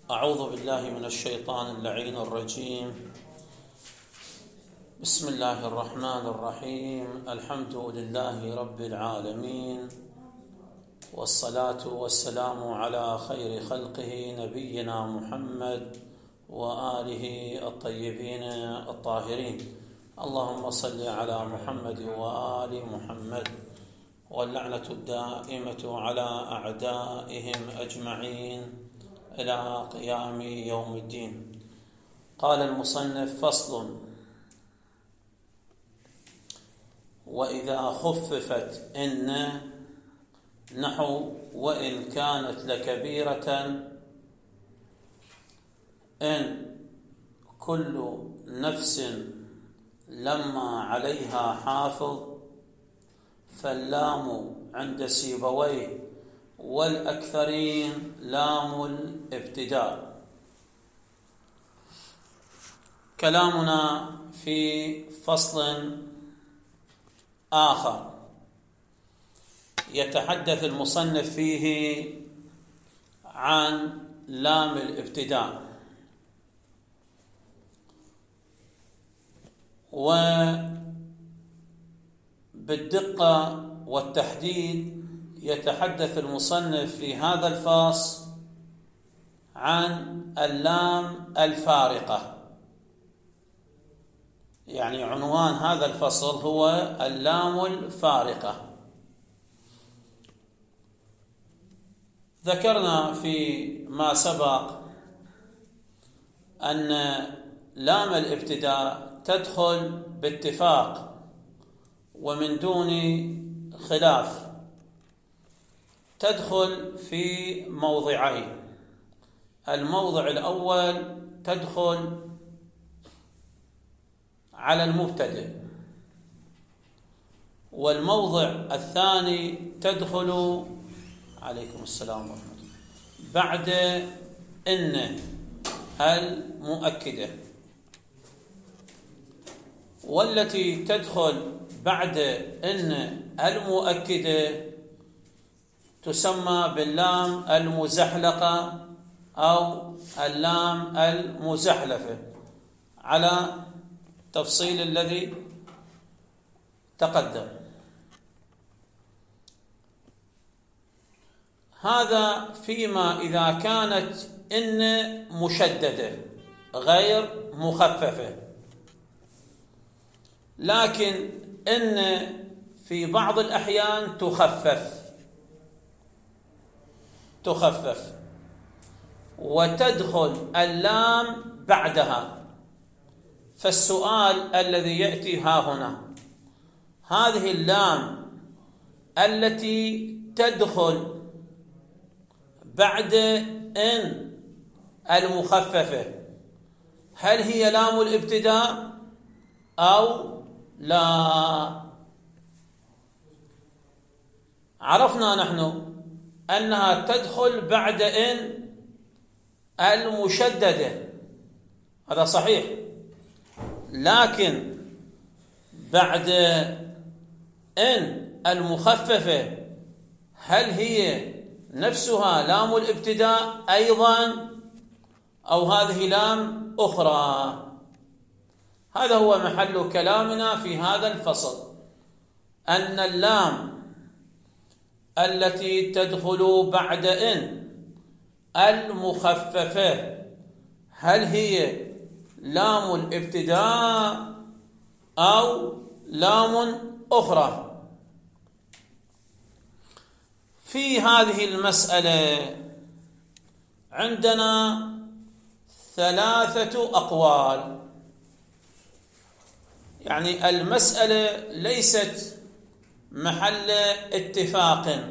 أعوذ بالله من الشيطان اللعين الرجيم. بسم الله الرحمن الرحيم. الحمد لله رب العالمين، والصلاة والسلام على خير خلقه نبينا محمد وآله الطيبين الطاهرين. اللهم صل على محمد وآل محمد، واللعنة الدائمة على أعدائهم أجمعين إلى قيام يوم الدين. قال المصنف: فصل: وإذا خففت إن نحو وإن كانت لكبيرة، إن كل نفس لما عليها حافظ، فاللام عند سيبويه والأكثرين لام الابتداء. كلامنا في فصل آخر يتحدث المصنف فيه عن لام الابتداء، وبالدقة والتحديد يتحدث المصنف في هذا الفصل عن اللام الفارقة. يعني عنوان هذا الفصل هو اللام الفارقة. ذكرنا في ما سبق أن لام الابتداء تدخل باتفاق ومن دون خلاف، تدخل في موضعين. الموضع الأول تدخل على المبتدئ، والموضع الثاني تدخل عليكم السلام ورحمة الله بعد إن المؤكدة. والتي تدخل بعد إن المؤكدة تسمى باللام المزحلقة أو اللام المزحلفة، على تفصيل الذي تقدم. هذا فيما إذا كانت إن مشددة غير مخففة، لكن إن في بعض الأحيان تخفف وتدخل اللام بعدها. فالسؤال الذي يأتي ها هنا: هذه اللام التي تدخل بعد إن المخففة هل هي لام الابتداء أو لا؟ عرفنا نحن أنها تدخل بعد إن المشددة، هذا صحيح، لكن بعد إن المخففة هل هي نفسها لام الابتداء أيضا أو هذه لام أخرى؟ هذا هو محل كلامنا في هذا الفصل، أن اللام التي تدخل بعد إن المخففة هل هي لام الابتداء أو لام أخرى؟ في هذه المسألة عندنا 3 أقوال. يعني المسألة ليست محل اتفاق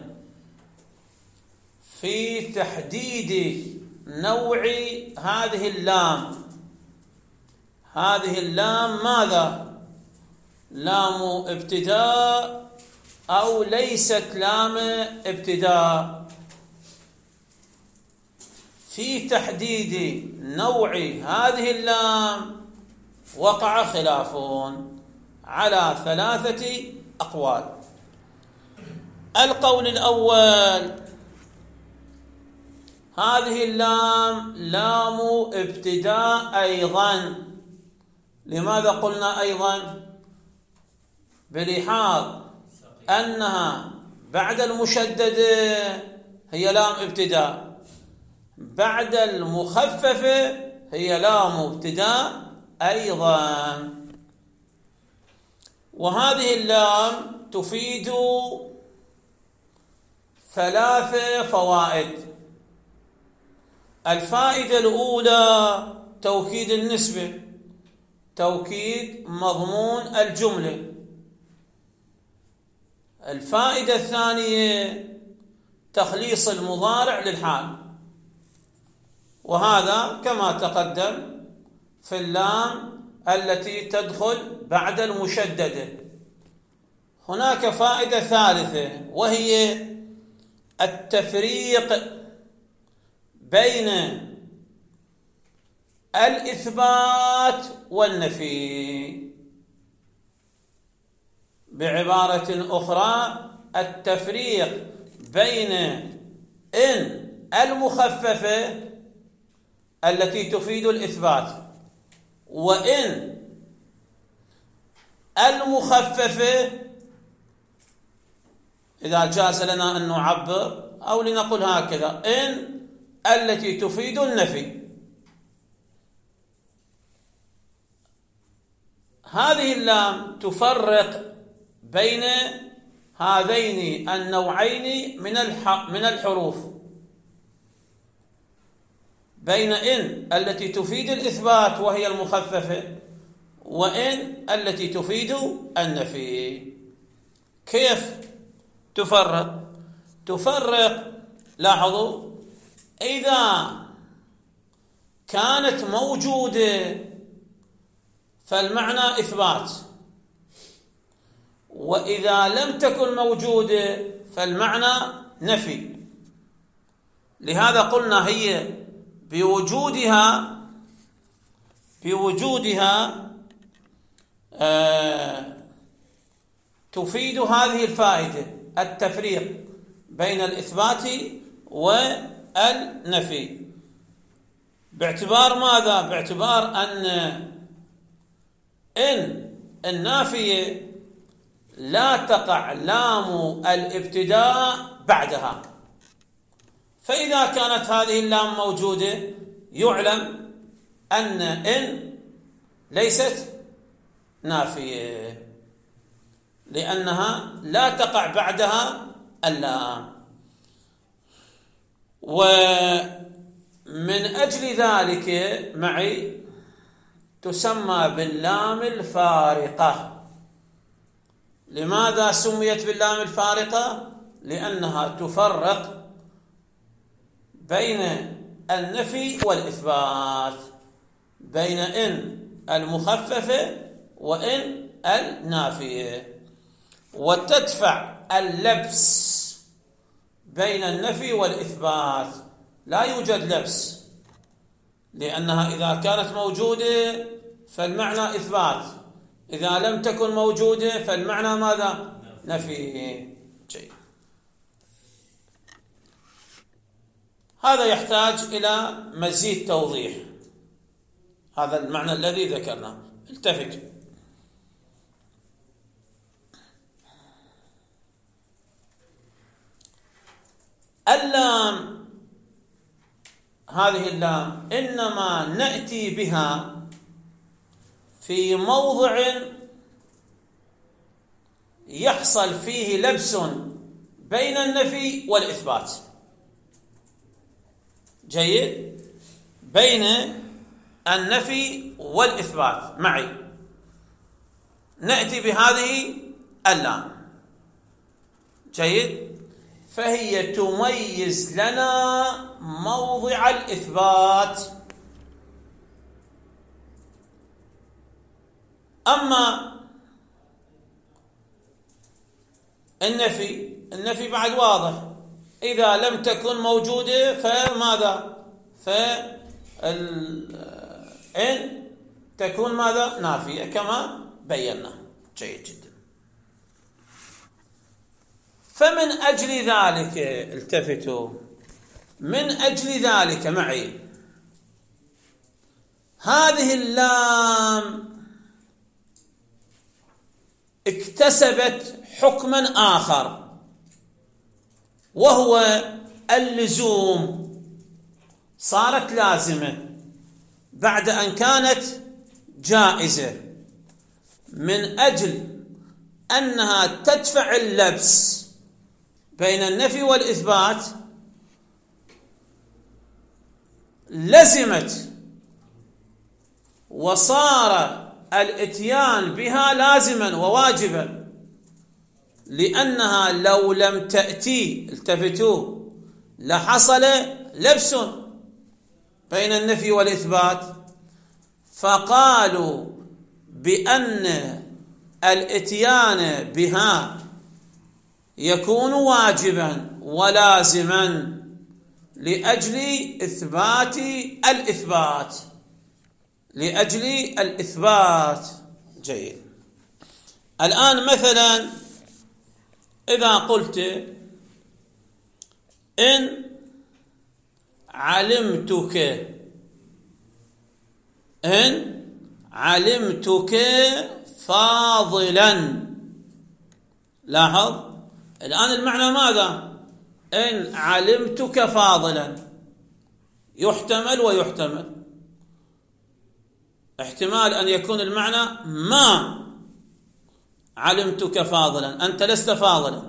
في تحديد نوع هذه اللام. هذه اللام ماذا؟ لام ابتداء أو ليست لام ابتداء؟ في تحديد نوع هذه اللام وقع خلاف على 3 أقوال. القول الأول: هذه اللام لام ابتداء أيضا. لماذا قلنا أيضا؟ بلحاظ أنها بعد المشددة هي لام ابتداء، بعد المخففة هي لام ابتداء أيضا. وهذه اللام تفيد 3 فوائد. الفائدة الأولى توكيد النسبة، توكيد مضمون الجملة. الفائدة الثانية تخليص المضارع للحال، وهذا كما تقدم في اللام التي تدخل بعد المشددة. هناك فائدة ثالثة وهي التفريق بين الإثبات والنفي. بعبارة أخرى التفريق بين إن المخففة التي تفيد الإثبات وإن المخففة إذا جاز لنا أن نعبر أو لنقول هكذا إن التي تفيد النفي. هذه اللام تفرق بين هذين النوعين من الحروف، بين إن التي تفيد الإثبات وهي المخففة وإن التي تفيد النفي. كيف تفرق؟ تفرق، لاحظوا، إذا كانت موجودة فالمعنى إثبات، وإذا لم تكن موجودة فالمعنى نفي. لهذا قلنا هي بوجودها تفيد هذه الفائدة، التفريق بين الإثبات والنفي. باعتبار ماذا؟ باعتبار أن النافية لا تقع لام الابتداء بعدها، فإذا كانت هذه اللام موجودة يعلم أن ليست نافية، لأنها لا تقع بعدها اللام. ومن أجل ذلك معي تسمى باللام الفارقة. لماذا سميت باللام الفارقة؟ لأنها تفرق بين النفي والإثبات، بين إن المخففة وإن النافية، وتدفع اللبس بين النفي والإثبات. لا يوجد لبس، لأنها إذا كانت موجودة فالمعنى إثبات، إذا لم تكن موجودة فالمعنى ماذا؟ نفي. جيد. هذا يحتاج إلى مزيد توضيح، هذا المعنى الذي ذكرناه. التفت، اللام، هذه اللام إنما نأتي بها في موضع يحصل فيه لبس بين النفي والإثبات. جيد، بين النفي والإثبات معي نأتي بهذه اللام. جيد، فهي تميز لنا موضع الإثبات. أما النفي بعد واضح، إذا لم تكن موجودة فماذا؟ إن تكون ماذا؟ نافية كما بينا. جيد جدا. فمن أجل ذلك التفتوا، من أجل ذلك معي. هذه اللام اكتسبت حكما آخر وهو اللزوم، صارت لازمة بعد أن كانت جائزة، من أجل أنها تدفع اللبس بين النفي والإثبات لزمت، وصار الاتيان بها لازما وواجبا، لأنها لو لم تأتي، التفتوا، لحصل لبس بين النفي والإثبات. فقالوا بأن الاتيان بها يكون واجبا ولازما لأجل إثبات الإثبات، لأجل الإثبات. جيد. الآن مثلا إذا قلت إن علمتك، إن علمتك فاضلا، لاحظ الآن المعنى ماذا؟ إن علمتك فاضلا، يحتمل ويحتمل. احتمال أن يكون المعنى ما علمتك فاضلا، أنت لست فاضلا،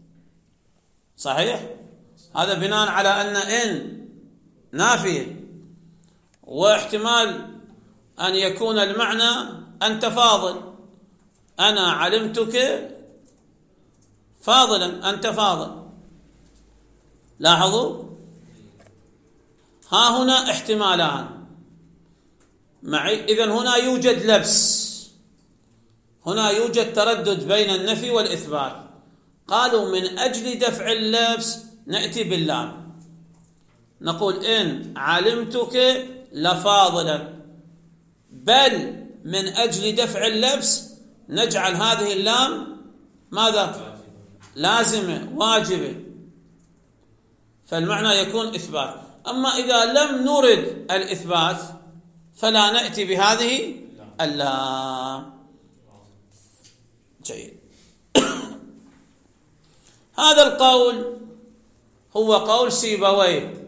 صحيح؟ هذا بناء على أن إن نافية. واحتمال أن يكون المعنى أنت فاضل، أنا علمتك فاضلا، أنت فاضل. لاحظوا، ها هنا احتمالان معي. إذن هنا يوجد لبس، هنا يوجد تردد بين النفي والإثبات. قالوا من أجل دفع اللبس نأتي باللام، نقول إن علمتك لفاضلا، بل من أجل دفع اللبس نجعل هذه اللام ماذا؟ لازمة واجبة، فالمعنى يكون إثبات. أما إذا لم نرد الإثبات فلا نأتي بهذه اللام. جيد. هذا القول هو قول سيبويه،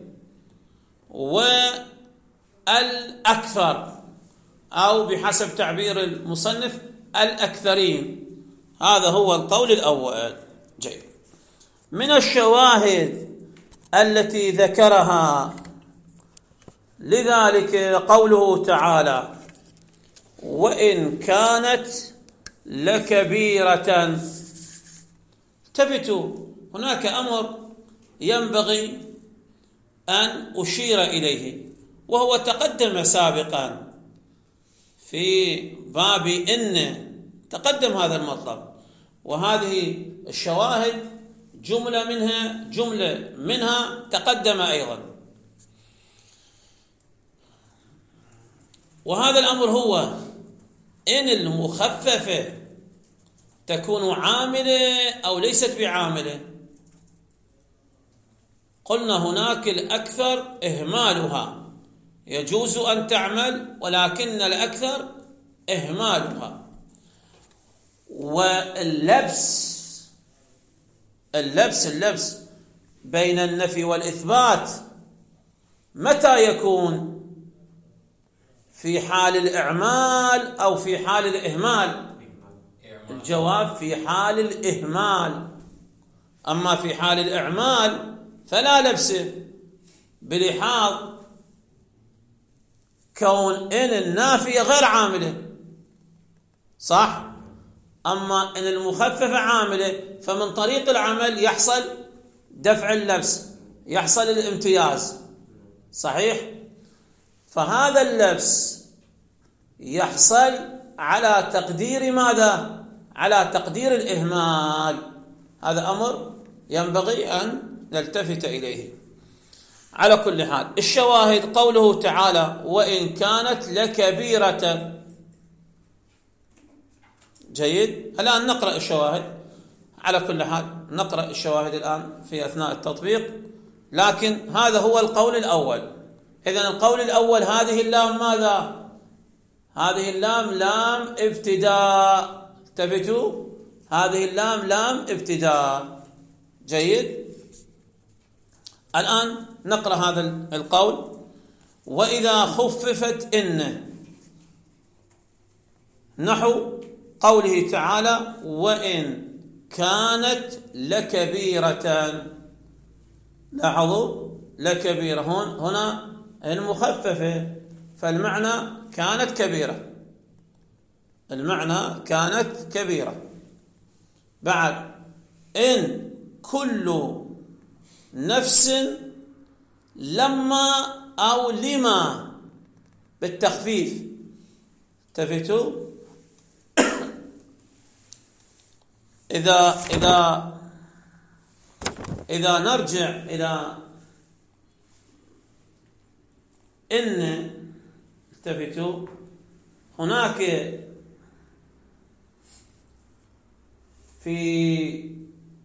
والأكثر أو بحسب تعبير المصنف الأكثرين، هذا هو القول الأول. جيد. من الشواهد التي ذكرها لذلك قوله تعالى: وإن كانت لكبيرة. التفتوا، هناك أمر ينبغي أن أشير إليه، وهو تقدم سابقا في باب إن، تقدم هذا المطلب، وهذه الشواهد جملة منها تقدم أيضا. وهذا الأمر هو إن المخففة تكون عاملة أو ليست بعاملة. قلنا هناك الأكثر إهمالها، يجوز أن تعمل ولكن الأكثر إهمالها. واللبس بين النفي والإثبات متى يكون؟ في حال الإعمال أو في حال الإهمال؟ الجواب في حال الإهمال. أما في حال الإعمال فلا لبس، بلحاظ كون إن النافية غير عاملة، صح؟ أما إن المخففة عاملة، فمن طريق العمل يحصل دفع اللبس، يحصل الامتياز، صحيح؟ فهذا اللبس يحصل على تقدير ماذا؟ على تقدير الإهمال. هذا أمر ينبغي أن نلتفت إليه. على كل حال، الشواهد قوله تعالى: وإن كانت لكبيرة. جيد. الآن نقرأ الشواهد. على كل حال نقرأ الشواهد الآن في أثناء التطبيق لكن هذا هو القول الأول. إذن القول الأول هذه اللام ماذا؟ هذه اللام لام ابتداء. انتبهوا، هذه اللام لام ابتداء. جيد. الآن نقرأ هذا القول: وإذا خففت إن، نحو قوله تعالى: وإن كانت لكبيرة. لاحظوا لكبيرة، هنا المخففة، فالمعنى كانت كبيرة، المعنى كانت كبيرة. بعد إن كل نفس لما أو لما بالتخفيف. انتبهتوا؟ إذا نرجع إلى إن، التفتوا، هناك في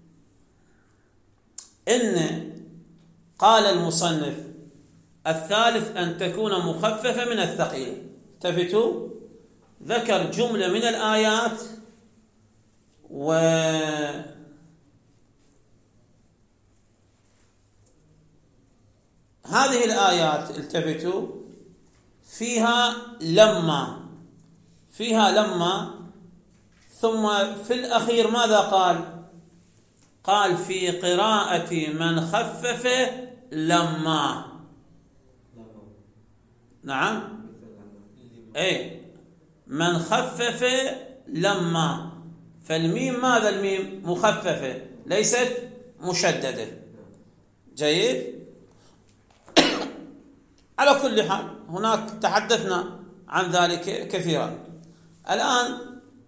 إن قال المصنف: الثالث أن تكون مخففة من الثقيل. التفتوا، ذكر جملة من الآيات، وهذه الآيات التفتوا فيها لما، ثم في الأخير ماذا قال؟ قال: في قراءة من خفف لما. نعم، أي من خفف لما، فالميم ماذا؟ الميم مخففة ليست مشددة. جيد. على كل حال هناك تحدثنا عن ذلك كثيرا، الآن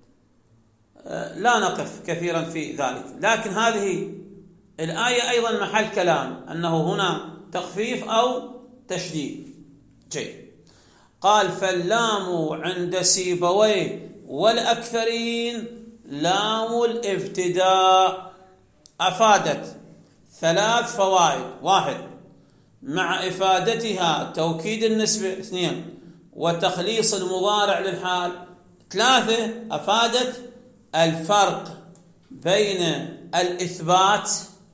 لا نقف كثيرا في ذلك، لكن هذه الآية أيضا محل كلام أنه هنا تخفيف أو تشديد. جيد. قال: فاللام عند سيبويه والأكثرين لام الابتداء، أفادت 3 فوائد: 1 مع إفادتها توكيد النسبة، 2 وتخليص المضارع للحال، 3 أفادت الفرق بين الإثبات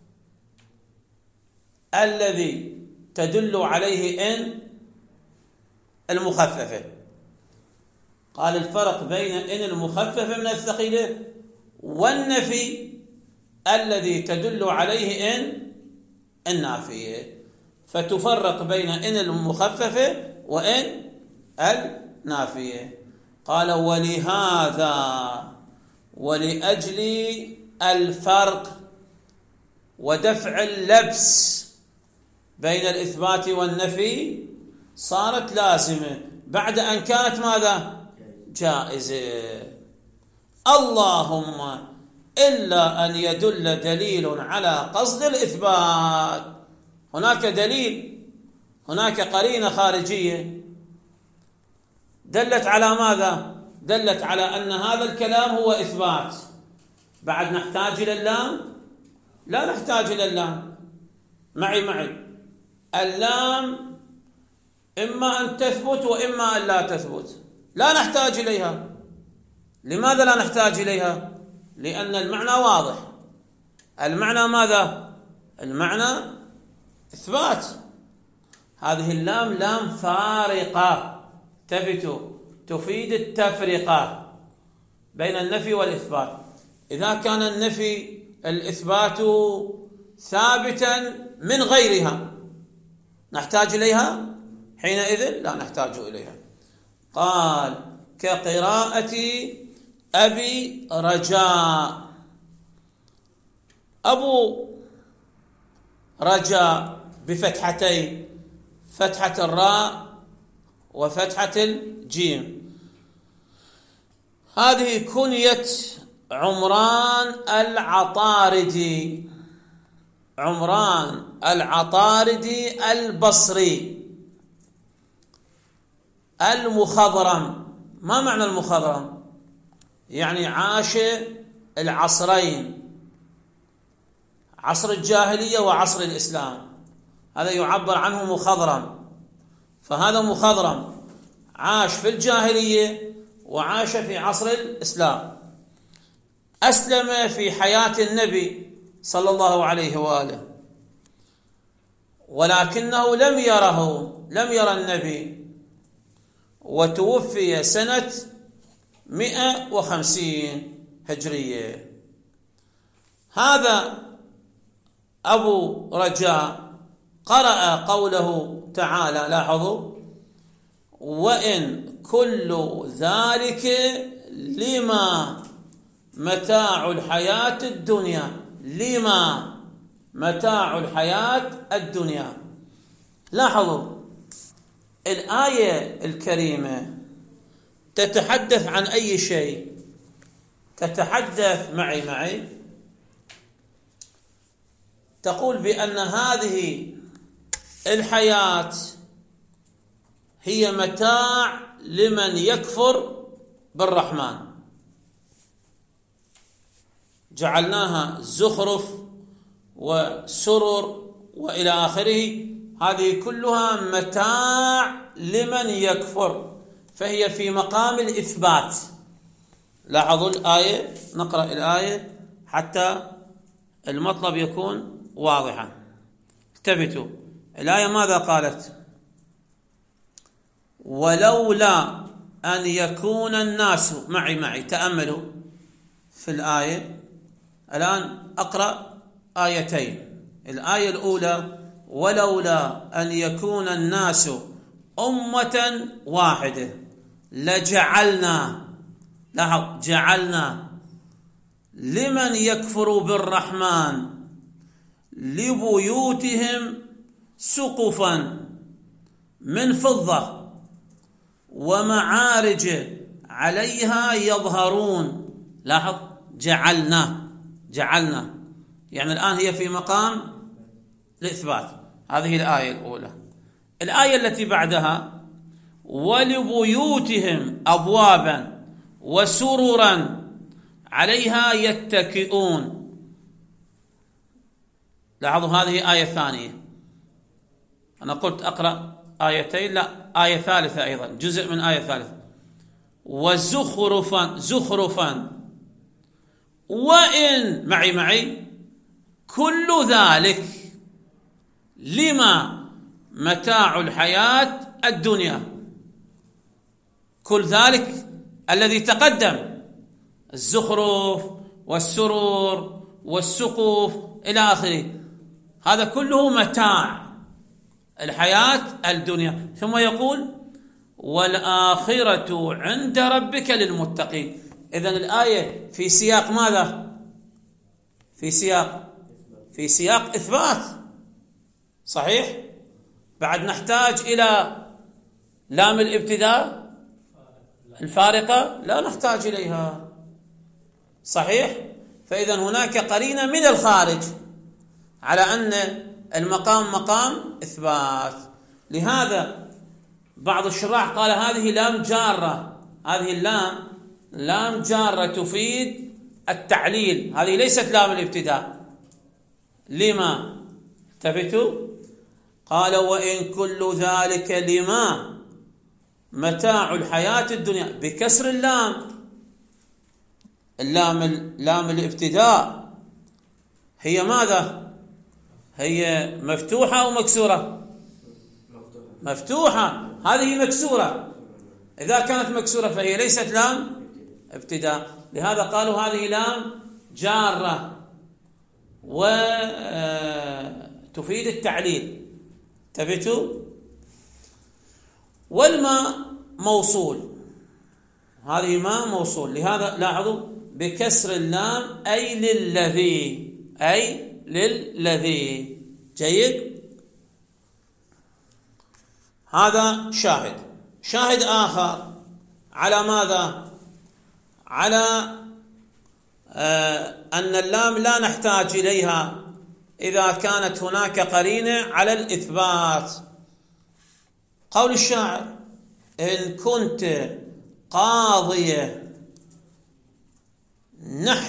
الذي تدل عليه إن المخففة. قال: الفرق بين إن المخففة من الثقيلة والنفي الذي تدل عليه إن النافية، فتفرق بين إن المخففة وإن النافية. قال: ولهذا، ولأجل الفرق ودفع اللبس بين الإثبات والنفي، صارت لازمة بعد أن كانت ماذا؟ جائزة. اللهم إلا أن يدل دليل على قصد الإثبات. هناك دليل، هناك قرينة خارجية دلت على ماذا؟ دلت على أن هذا الكلام هو إثبات. بعد نحتاج إلى اللام؟ لا نحتاج إلى اللام. معي اللام إما أن تثبت وإما أن لا تثبت، لا نحتاج إليها. لماذا لا نحتاج إليها؟ لأن المعنى واضح. المعنى ماذا؟ المعنى إثبات. هذه اللام لام فارقة، تفيد التفرقة بين النفي والإثبات. إذا كان النفي الإثبات ثابتا من غيرها نحتاج إليها؟ حينئذ لا نحتاج إليها. قال: كقراءة أبي رجاء. أبو رجاء بفتحتين، فتحة الراء وفتحة الجيم. هذه كنية عمران العطاردي، عمران العطاردي البصري المخضرم. ما معنى المخضرم؟ يعني عاش العصرين، عصر الجاهلية وعصر الإسلام، هذا يعبر عنه مخضرم. فهذا مخضرم عاش في الجاهلية وعاش في عصر الإسلام، أسلم في حياة النبي صلى الله عليه وآله، ولكنه لم يرى النبي، وتوفي سنة 150 هجرية. هذا أبو رجاء قرأ قوله تعالى، لاحظوا: وإن كل ذلك لما متاع الحياة الدنيا، لما متاع الحياة الدنيا. لاحظوا الآية الكريمة تتحدث عن أي شيء؟ تتحدث معي تقول بأن هذه الحياة هي متاع لمن يكفر بالرحمن، جعلناها زخرف وسرر وإلى آخره، هذه كلها متاع لمن يكفر، فهي في مقام الإثبات. لاحظوا الآية، نقرأ الآية حتى المطلب يكون واضحا. التفتوا الآية ماذا قالت؟ ولولا أن يكون الناس، معي تأملوا في الآية. الآن أقرأ آيتين. الآية الأولى: ولولا أن يكون الناس أمة واحدة لجعلنا، لاحظ، جعلنا لمن يكفر بالرحمن لبيوتهم سقفا من فضة ومعارج عليها يظهرون. لاحظ، جعلنا يعني الآن هي في مقام الإثبات. هذه الآية الأولى. الآية التي بعدها: ولبيوتهم أبوابا وسررا عليها يتكئون. لاحظوا هذه آية ثانية. أنا قلت أقرأ آيتين، لا، آية ثالثة أيضا، جزء من آية ثالثة: وزخرفا وإن، معي كل ذلك لما متاع الحياة الدنيا. كل ذلك الذي تقدم، الزخرف والسرور والسقف إلى آخره، هذا كله متاع الحياة الدنيا. ثم يقول: والآخرة عند ربك للمتقين. إذن الآية في سياق ماذا؟ في سياق إثبات، صحيح؟ بعد نحتاج إلى لام الابتداء الفارقة؟ لا نحتاج إليها، صحيح؟ فإذن هناك قرينة من الخارج على أن المقام مقام إثبات. لهذا بعض الشراح قال هذه لام جارة، هذه اللام لام جارة تفيد التعليل، هذه ليست لام الابتداء. لما؟ التفتوا، قال: وإن كل ذلك لما متاع الحياة الدنيا، بكسر لام الابتداء هي ماذا؟ هي مفتوحة أو مكسورة؟ مفتوحة. هذه مكسورة، إذا كانت مكسورة فهي ليست لام ابتداء. لهذا قالوا هذه لام جارة وتفيد التعليل. تفتوا؟ والماء موصول، هذه ماء موصول. لهذا لاحظوا بكسر اللام أي للذي. جيد. هذا شاهد آخر على ماذا؟ على أن اللام لا نحتاج إليها إذا كانت هناك قرينة على الإثبات. قول الشاعر: إن كنت قاضية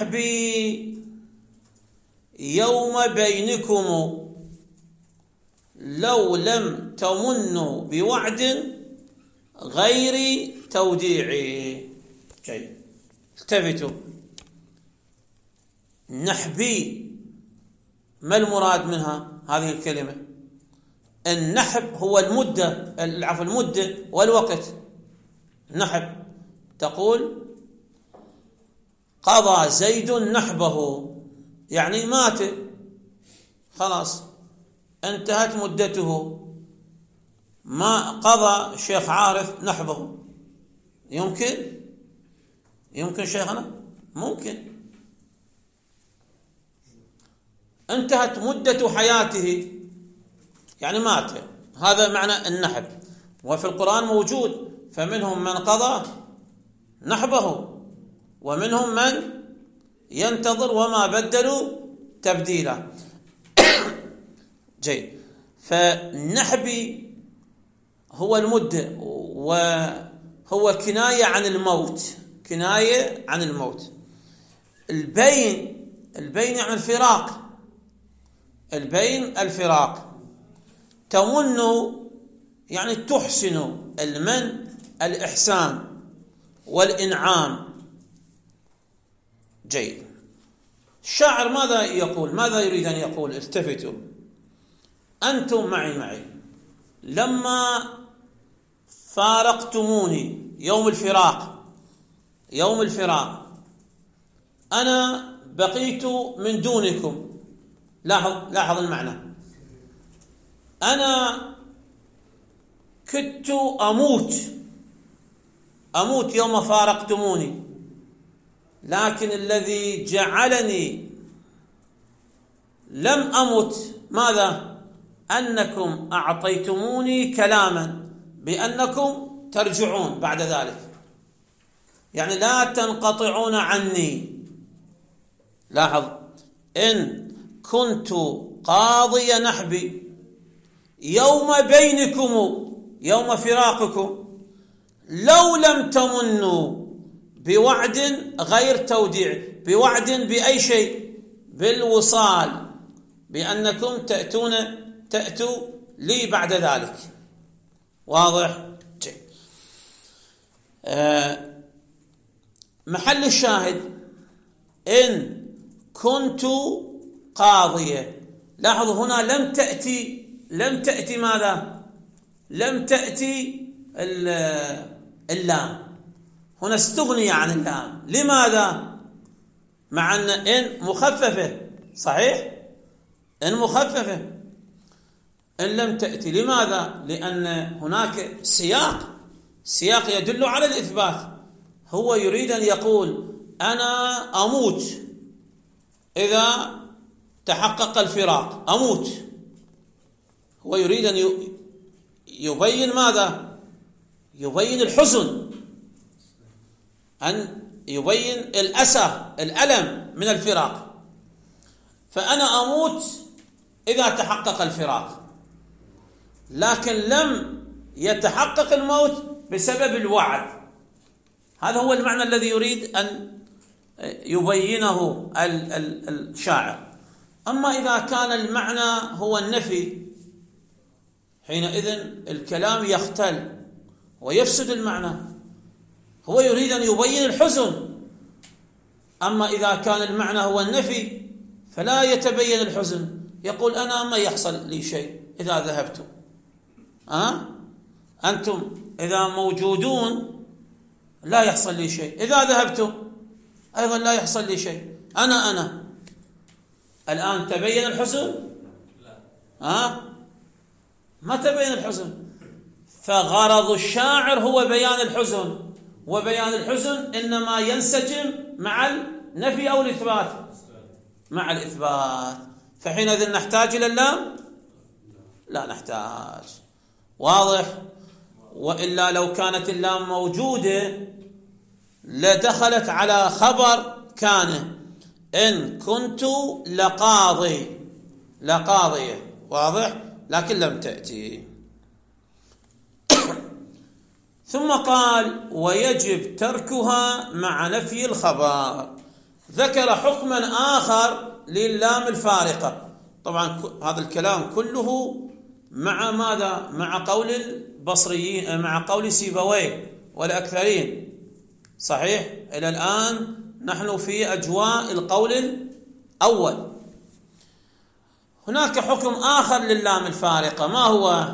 نحبي يوم بينكم لو لم تمنوا بوعد غير توديعي. جيد، التفتوا. نحبي، ما المراد منها هذه الكلمة؟ النحب هو المدة، المدة والوقت. نحب، تقول قضى زيد نحبه، يعني مات، خلاص انتهت مدته، ما قضى الشيخ عارف نحبه. يمكن شيخنا؟ ممكن. انتهت مدة حياته، يعني مات، هذا معنى النحب. وفي القرآن موجود: فمنهم من قضى نحبه ومنهم من ينتظر وما بدلوا تبديلا. جيد. فالنحبي هو المدة، وهو كناية عن الموت، كناية عن الموت. البين يعني الفراق، الفراق. تمن يعني تحسن، المن الإحسان والإنعام. جيد. الشاعر ماذا يقول؟ ماذا يريد أن يقول؟ التفتوا. أنتم معي لما فارقتموني يوم الفراق أنا بقيت من دونكم. لاحظ المعنى. أنا كدت أموت يوم فارقتموني، لكن الذي جعلني لم أمت ماذا؟ أنكم أعطيتموني كلاما بأنكم ترجعون بعد ذلك، يعني لا تنقطعون عني. لاحظ: إن كنت قاضي نحبي يوم بينكم، يوم فراقكم، لو لم تمنوا بوعد غير توديع. بوعد بأي شيء؟ بالوصال، بأنكم تأتوا لي بعد ذلك. واضح؟ محل الشاهد: إن كنت قاضية. لاحظوا هنا لم تأتي ماذا؟ لم تأتي اللام، هنا استغني عن اللام. لماذا؟ مع أن إن مخففة، صحيح؟ إن مخففة. إن لم تأتي، لماذا؟ لأن هناك سياق يدل على الإثبات. هو يريد أن يقول أنا أموت إذا تحقق الفراق، أموت. هو يريد أن يبين ماذا؟ يبين الحزن، أن يبين الأسى، الألم من الفراق. فأنا أموت إذا تحقق الفراق، لكن لم يتحقق الموت بسبب الوعد. هذا هو المعنى الذي يريد أن يبينه الشاعر. أما إذا كان المعنى هو النفي، حينئذ الكلام يختل ويفسد المعنى. هو يريد أن يبين الحزن، أما إذا كان المعنى هو النفي فلا يتبين الحزن. يقول أنا ما يحصل لي شيء إذا ذهبت، أنتم إذا موجودون لا يحصل لي شيء، إذا ذهبتم أيضا لا يحصل لي شيء. أنا الآن تبين الحزن؟ ما تبين الحزن. فغرض الشاعر هو بيان الحزن، وبيان الحزن إنما ينسجم مع النفي أو الإثبات؟ مع الإثبات. فحينئذ نحتاج إلى اللام؟ لا نحتاج. واضح؟ وإلا لو كانت اللام موجودة لدخلت على خبر كان: إن كنت لقاضية. واضح؟ لكن لم تأتي. ثم قال: ويجب تركها مع نفي الخبر. ذكر حكما آخر للام الفارقة. طبعا هذا الكلام كله مع ماذا؟ مع قول البصريين، مع قول سيبويه والأكثرين. صحيح؟ إلى الآن نحن في أجواء القول الأول. هناك حكم آخر لللام الفارقة، ما هو؟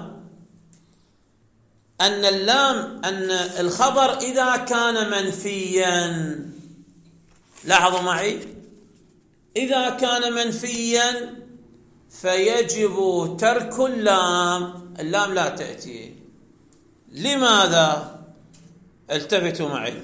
أن الخبر إذا كان منفيا، لاحظوا معي، إذا كان منفيا فيجب ترك اللام لا تأتي. لماذا؟ التفتوا معي.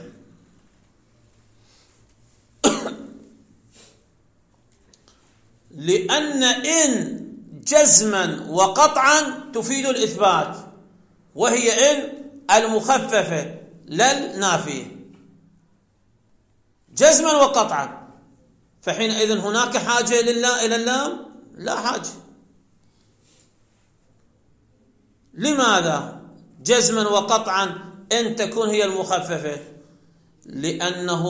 لأن إن جزما وقطعا تفيد الإثبات، وهي إن المخففة لا النافية، جزما وقطعا. فحينئذ هناك حاجة إلى اللام؟ لا حاجة. لماذا جزما وقطعا إن تكون هي المخففة؟ لأنه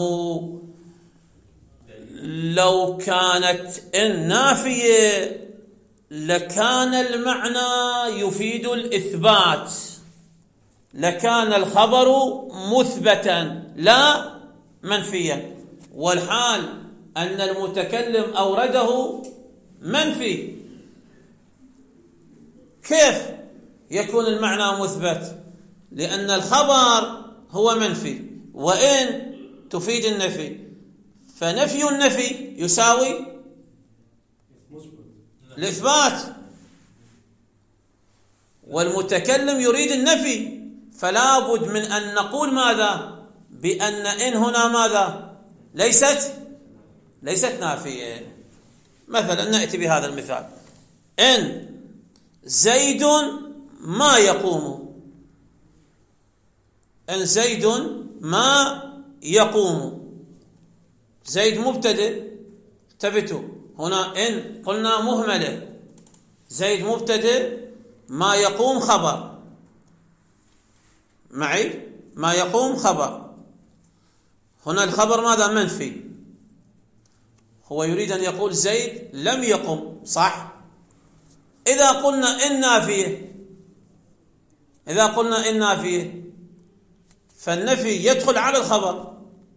لو كانت إن نافية لكان المعنى يفيد الإثبات، لكان الخبر مثبتا لا منفيا، والحال أن المتكلم أورده منفي. كيف يكون المعنى مثبت؟ لأن الخبر هو منفي، وإن تفيد النفي، فنفي النفي يساوي الإثبات، والمتكلم يريد النفي، فلا بد من أن نقول ماذا؟ بأن إن هنا ماذا؟ ليست نافية. مثلا نأتي بهذا المثال: إن زيد ما يقوم، إن زيد ما يقوم، زيد مبتدئ، انتبهوا هنا إن قلنا مهملة، زيد مبتدئ، ما يقوم خبر، معي؟ ما يقوم خبر. هنا الخبر ماذا؟ منفي، هو يريد أن يقول زيد لم يقم، صح؟ إذا قلنا إن نافية، فالنفي يدخل على الخبر،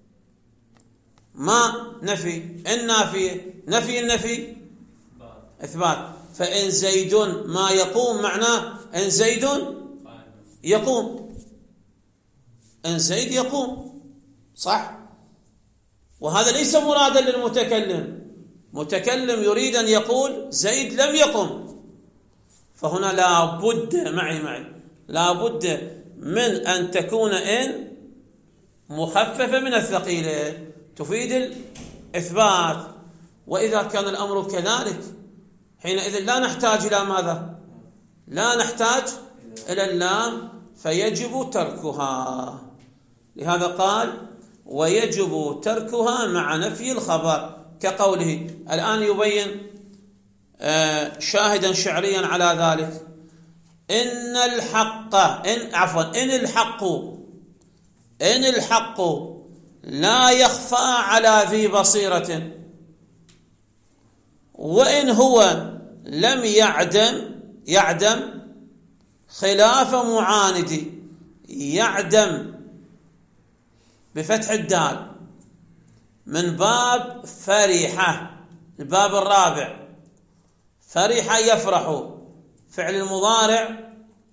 ما نفي، إن نافية، نفي النفي إثبات. فإن زيد ما يقوم معناه إن زيد يقوم، إن زيد يقوم، صح؟ وهذا ليس مرادا للمتكلم، متكلم يريد أن يقول زيد لم يقم. فهنا لا بد لا بد من أن تكون إن مخففة من الثقيلة تفيد الإثبات. وإذا كان الأمر كذلك حينئذ لا نحتاج إلى ماذا؟ لا نحتاج إلى اللام، فيجب تركها. لهذا قال ويجب تركها مع نفي الخبر، كقوله الآن يبين شاهدا شعريا على ذلك: إن الحق لا يخفى على ذي بصيرة، وإن هو لم يعدم خلاف معاند. يعدم بفتح الدال من باب فرحة، الباب الرابع. فرح يفرح، فعل المضارع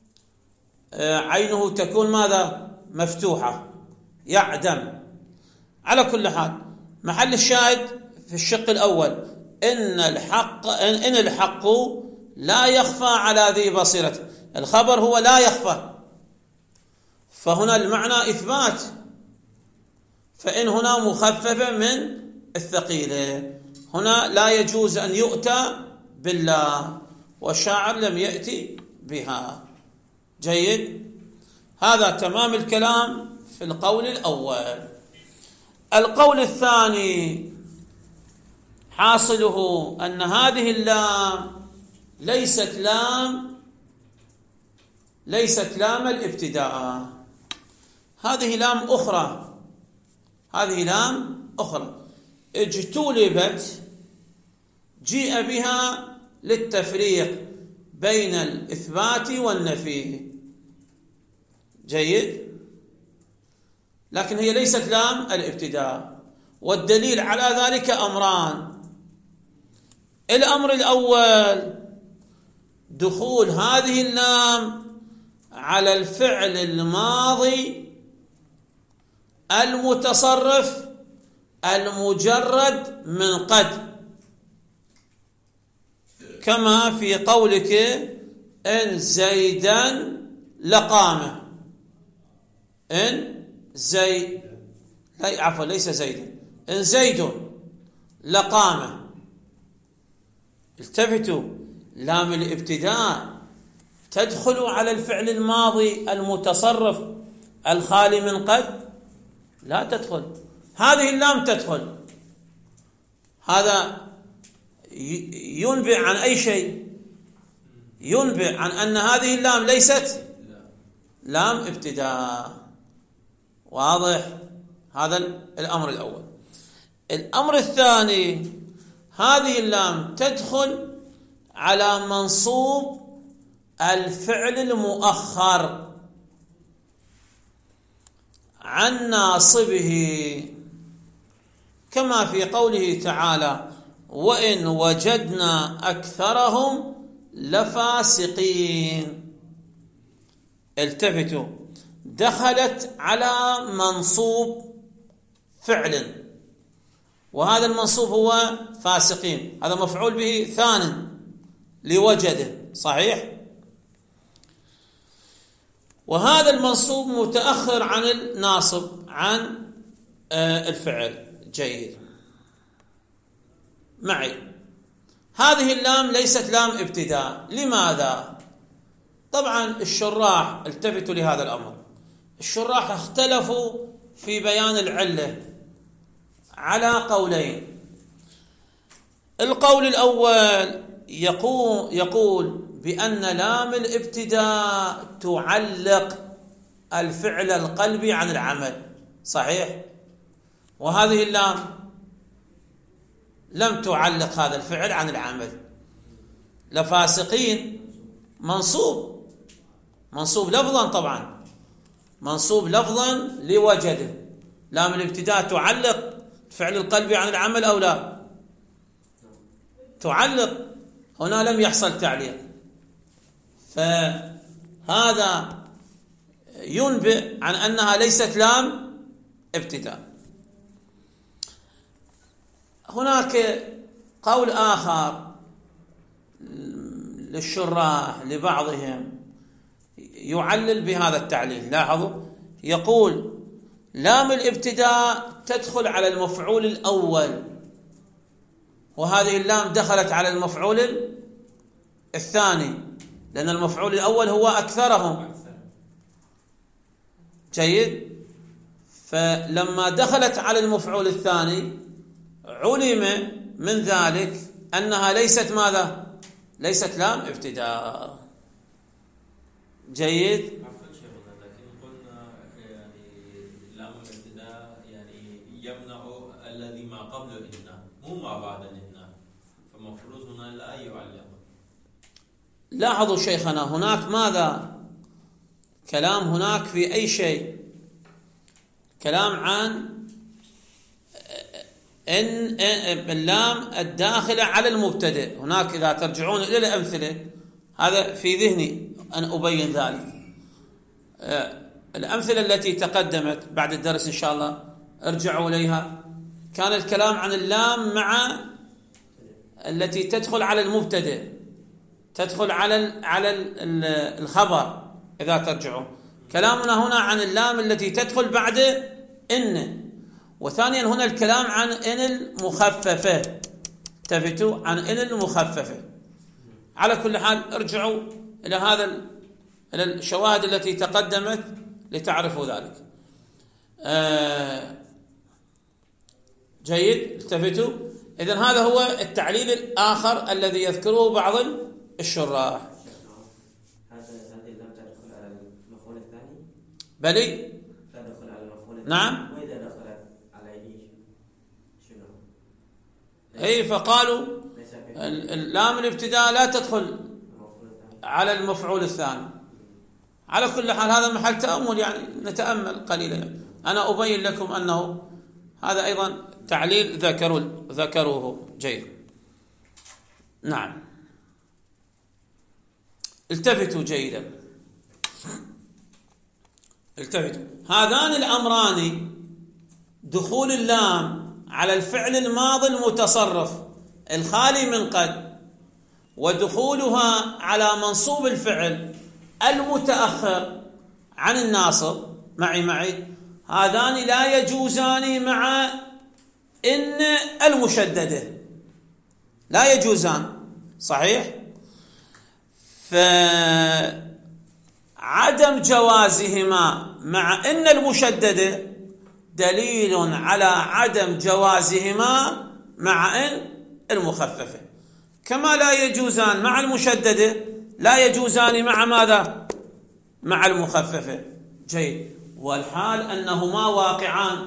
عينه تكون ماذا؟ مفتوحة، يعدم. على كل حال محل الشاهد في الشق الأول: إن الحق لا يخفى على ذي بصيرة. الخبر هو لا يخفى، فهنا المعنى إثبات، فإن هنا مخففة من الثقيلة. هنا لا يجوز أن يؤتى بالله، والشاعر لم يأتي بها. جيد، هذا تمام الكلام في القول الأول. القول الثاني حاصله أن هذه اللام ليست لام الابتداء، هذه لام أخرى اجتلبت، جيء بها للتفريق بين الإثبات والنفي. جيد، لكن هي ليست لام الابتداء، والدليل على ذلك أمران. الأمر الأول دخول هذه اللام على الفعل الماضي المتصرف المجرد من قد، كما في قولك إن زيدا لقامه. إن زيد، لا عفوا ليس زيدا، إن زيد لقامه. التفتوا، لام الابتداء تدخل على الفعل الماضي المتصرف الخالي من قد؟ لا تدخل. هذه اللام تدخل. هذا ينبئ عن أي شيء؟ ينبئ عن أن هذه اللام ليست لام ابتداء. واضح؟ هذا الأمر الأول. الأمر الثاني، هذه اللام تدخل على منصوب الفعل المؤخر عن ناصبه، كما في قوله تعالى وإن وجدنا أكثرهم لفاسقين. التفتوا، دخلت على منصوب فعل، وهذا المنصوب هو فاسقين، هذا مفعول به ثان لوجده، صحيح؟ وهذا المنصوب متأخر عن الناصب عن الفعل. جيد معي. هذه اللام ليست لام ابتداء. لماذا؟ طبعا الشراح التفتوا لهذا الأمر. الشراح اختلفوا في بيان العلة على قولين. القول الأول يقول بأن لام الابتداء تعلق الفعل القلبي عن العمل، صحيح؟ وهذه اللام لم تعلق هذا الفعل عن العمل. لفاسقين منصوب لفظا، طبعا منصوب لفظا لوجده. لام الابتداء تعلق فعل القلبي عن العمل أو لا؟ تعلق. هنا لم يحصل تعليق، فهذا ينبئ عن أنها ليست لام ابتداء. هناك قول آخر للشراح لبعضهم يعلل بهذا التعليل. لاحظوا، يقول لام الابتداء تدخل على المفعول الأول، وهذه اللام دخلت على المفعول الثاني، لأن المفعول الأول هو أكثرهم. جيد، فلما دخلت على المفعول الثاني علم من ذلك أنها ليست ماذا؟ ليست لام ابتداء. جيد. لكن قلنا يعني لام الابتداء يعني يمنع الذي ما قبل إن، مو ما بعد إن، فمفروض هنا لا يعلم. لاحظوا شيخنا، هناك ماذا؟ كلام هناك في أي شيء؟ كلام عن إن اللام الداخلة على المبتدئ. هناك إذا ترجعون إلى الأمثلة، هذا في ذهني أن أبين ذلك. الأمثلة التي تقدمت بعد الدرس إن شاء الله ارجعوا إليها. كان الكلام عن اللام مع التي تدخل على المبتدئ، تدخل على الخبر. إذا ترجعوا كلامنا هنا عن اللام التي تدخل بعد إن. وثانيا هنا الكلام عن إن المخففة. تفتوا عن إن المخففة. على كل حال ارجعوا إلى إلى الشواهد التي تقدمت لتعرفوا ذلك. جيد، التفتوا. إذن هذا هو التعليل الآخر الذي يذكره بعض الشراح. هذه اللام تدخل على المفعول الثاني؟ بلي تدخل على المفعول الثاني. نعم. وإذا دخلت عليه شنو؟ أي، فقالوا اللام الابتداء لا تدخل على المفعول الثاني. على كل حال هذا محل تأمل، يعني نتأمل قليلا. يعني أنا أبين لكم أنه هذا أيضا تعليل ذكروه. جيد. نعم، التفتوا جيدا، التفتوا. هذان الأمران دخول اللام على الفعل الماضي المتصرف الخالي من قد، ودخولها على منصوب الفعل المتأخر عن الناصب معي هذان لا يجوزان مع إن المشددة، لا يجوزان. صحيح؟ فعدم جوازهما مع إن المشددة دليل على عدم جوازهما مع إن المخففة، كما لا يجوزان مع المشددة لا يجوزان مع ماذا؟ مع المخففة. جيد. والحال أنهما واقعان،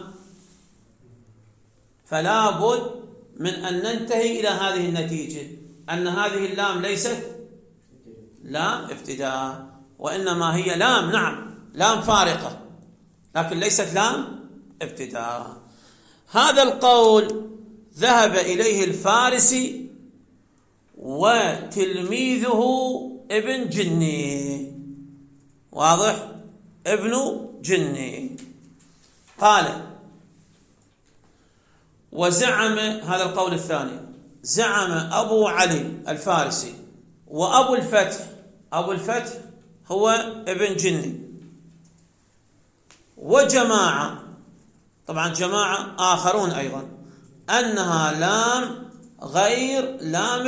فلا بد من أن ننتهي إلى هذه النتيجة، أن هذه اللام ليست لام ابتداء، وإنما هي لام، نعم، لام فارقة، لكن ليست لام ابتداء. هذا القول ذهب إليه الفارسي وتلميذه ابن جني. واضح؟ ابن جني قال: وزعم، هذا القول الثاني، زعم أبو علي الفارسي وأبو الفتح، أبو الفتح هو ابن جني، وجماعة، طبعا جماعة آخرون أيضا، أنها لام غير لام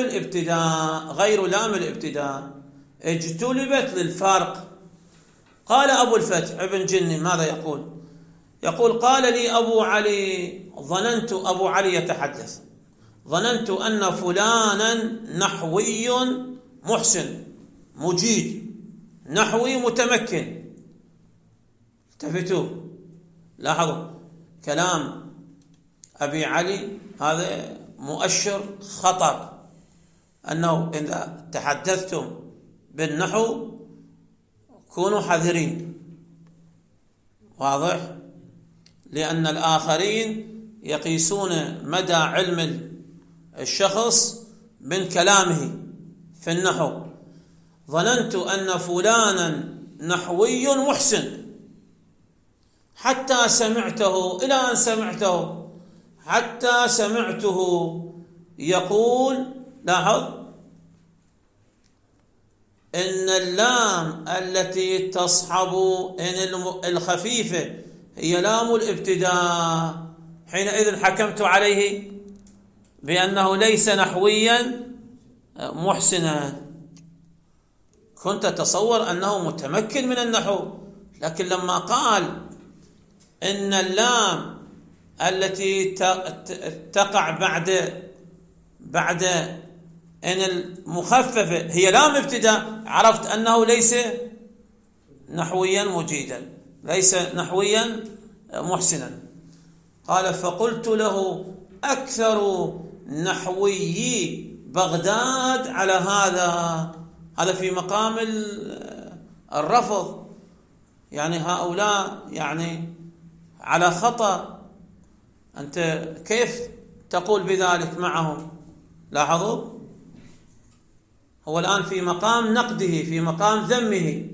الابتداء اجتلبت للفرق. قال أبو الفتح ابن جني ماذا يقول؟ يقول: قال لي أبو علي، ظننت، أبو علي يتحدث، ظننت أن فلانا نحوي محسن مجيد، نحوي متمكن. التفتوا، لاحظوا كلام أبي علي هذا مؤشر خطر، أنه إذا تحدثتم بالنحو كونوا حذرين. واضح؟ لأن الآخرين يقيسون مدى علم الشخص من كلامه في النحو. ظننت أن فلانا نحوي محسن، حتى سمعته، إلى أن سمعته، حتى سمعته يقول، لاحظ، إن اللام التي تصحب إن الخفيفة هي لام الابتداء، حينئذ حكمت عليه بأنه ليس نحويا محسنا. كنت أتصور أنه متمكن من النحو، لكن لما قال إن اللام التي تقع بعد إن المخففة هي لام ابتداء، عرفت أنه ليس نحويا مجيدا، ليس نحويا محسنا. قال: فقلت له: أكثر نحوي بغداد على هذا في مقام الرفض، يعني هؤلاء يعني على خطأ، أنت كيف تقول بذلك معهم؟ لاحظوا، هو الآن في مقام نقده، في مقام ذمه.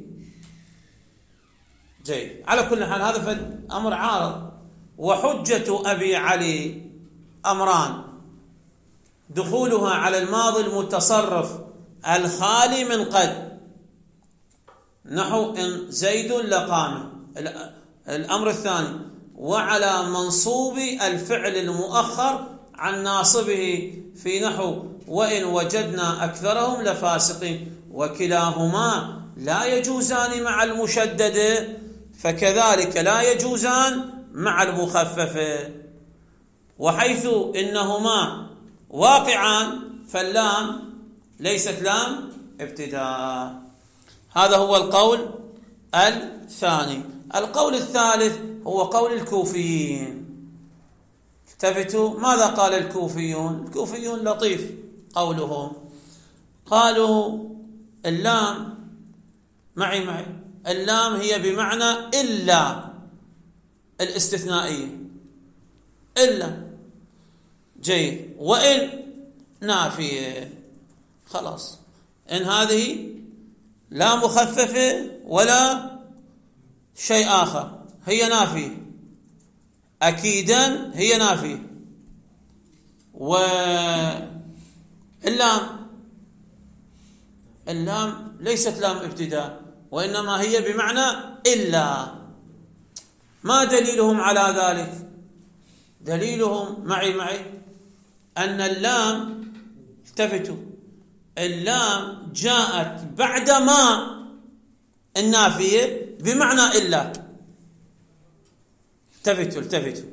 جيد. على كل حال هذا فالأمر عارض. وحجة أبي علي أمران: دخولها على الماضي المتصرف الخالي من قد، نحو إن زيد لقام، الأمر الثاني، وعلى منصوب الفعل المؤخر عن ناصبه في نحو وإن وجدنا أكثرهم لفاسقين، وكلاهما لا يجوزان مع المشدد، فكذلك لا يجوزان مع المخففة. وحيث إنهما واقعان فاللام ليست لام ابتداء. هذا هو القول الثاني. القول الثالث هو قول الكوفيين. التفتوا ماذا قال الكوفيون؟ الكوفيون لطيف قولهم، قالوا: اللام معي اللام هي بمعنى إلا الاستثنائية، إلا. جيد. وإن نافية، خلاص، إن هذه لا مخففة ولا شيء آخر، هي نافية، أكيدا هي نافية. اللام ليست لام ابتداء، وإنما هي بمعنى إلا. ما دليلهم على ذلك؟ دليلهم معي أن اللام، التفتوا، اللام جاءت بعدما النافية بمعنى إلا. التفتوا،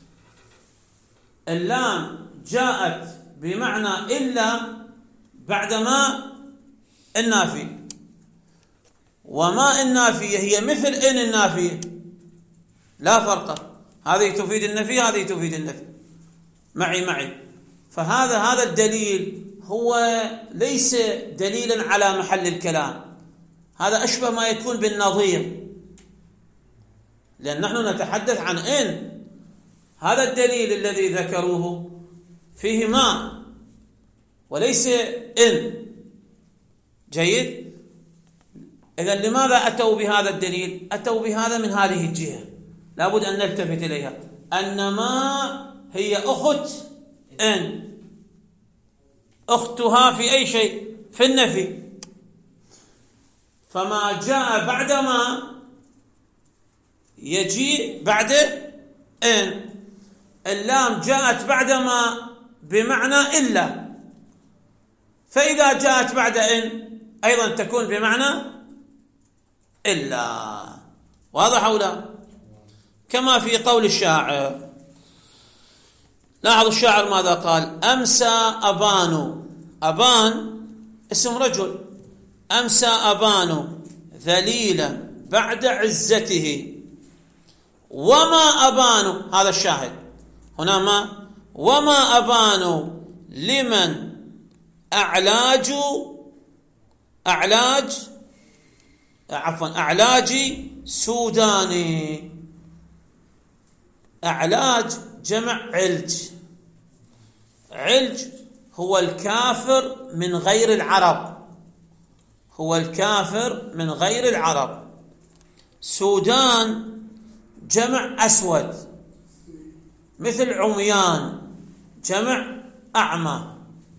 اللام جاءت بمعنى إلا بعدما النافية، وما النافية هي مثل إن النافية، لا فرق، هذه تفيد النفي، هذه تفيد النفي. معي. فهذا الدليل هو ليس دليلا على محل الكلام، هذا أشبه ما يكون بالنظير، لأن نحن نتحدث عن إن. هذا الدليل الذي ذكروه فيه ما وليس إن. جيد. إذن لماذا أتوا بهذا الدليل؟ أتوا بهذا من هذه الجهة، لابد أن نلتفت إليها، أن ما هي أخت إن، أختها في أي شيء، في النفي. فما جاء بعدما يجي بعد إن. اللام جاءت بعدما بمعنى إلا، فإذا جاءت بعد إن أيضا تكون بمعنى إلا. واضح أو لا؟ كما في قول الشاعر، لاحظوا الشاعر ماذا قال: أمسى أبان، أبان اسم رجل، أمسى أبان ذليلا بعد عزته، وما أبان، هذا الشاهد هنا، ما وما أبان لمن أعلاج سوداني. أعلاج جمع علج، علج هو الكافر من غير العرب، هو الكافر من غير العرب. سودان جمع أسود، مثل عميان جمع أعمى.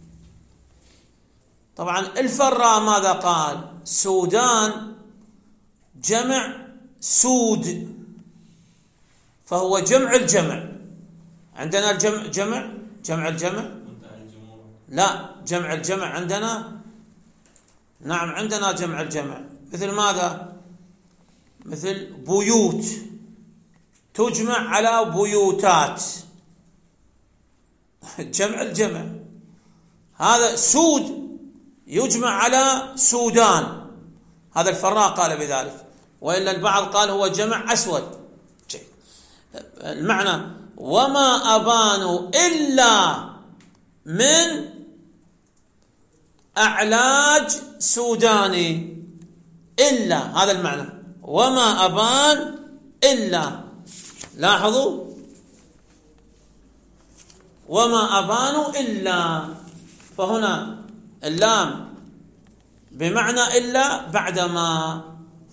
طبعا الفراء ماذا قال؟ سودان جمع سود، فهو جمع الجمع. عندنا جمع الجمع، لا، جمع الجمع عندنا، نعم عندنا جمع الجمع، مثل ماذا؟ مثل بيوت، تجمع على بيوتات، جمع الجمع. هذا سود يجمع على سودان، هذا الفراء قال بذلك، وإلا البعض قال هو جمع أسود. المعنى وما أبانوا إلا من أعلاج سوداني، إلا، هذا المعنى، وما أبان إلا. لاحظوا، وما أبانوا إلا، فهنا اللام بمعنى إلا بعدما،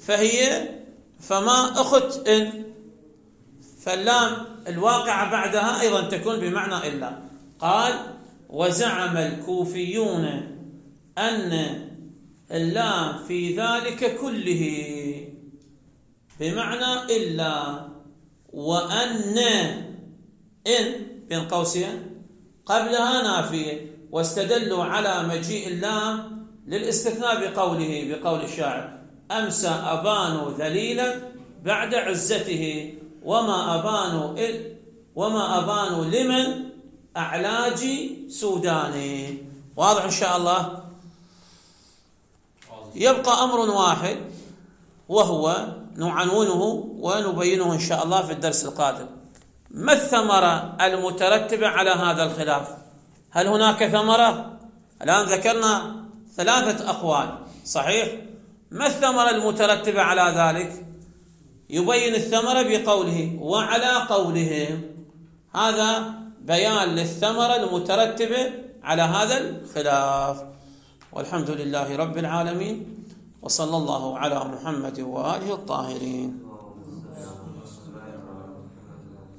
فما أخت إن، فاللام الواقعة بعدها أيضا تكون بمعنى إلا. قال: وزعم الكوفيون أن اللام في ذلك كله بمعنى إلا، وأن إن بين قوسين قبلها نافية، واستدلوا على مجيء اللام للاستثناء بقول الشاعر: أمسى أبان ذليلا بعد عزته، وما أبان لمن أعلاج سوداني. واضح إن شاء الله؟ يبقى أمر واحد، وهو نعنونه ونبينه إن شاء الله في الدرس القادم. ما الثمرة المترتبة على هذا الخلاف؟ هل هناك ثمرة؟ الآن ذكرنا 3 أقوال، صحيح؟ ما الثمرة المترتبة على ذلك؟ يبين الثمرة بقوله وعلى قولهم، هذا بيان للثمرة المترتبة على هذا الخلاف. والحمد لله رب العالمين، وصلى الله على محمد وآله الطاهرين.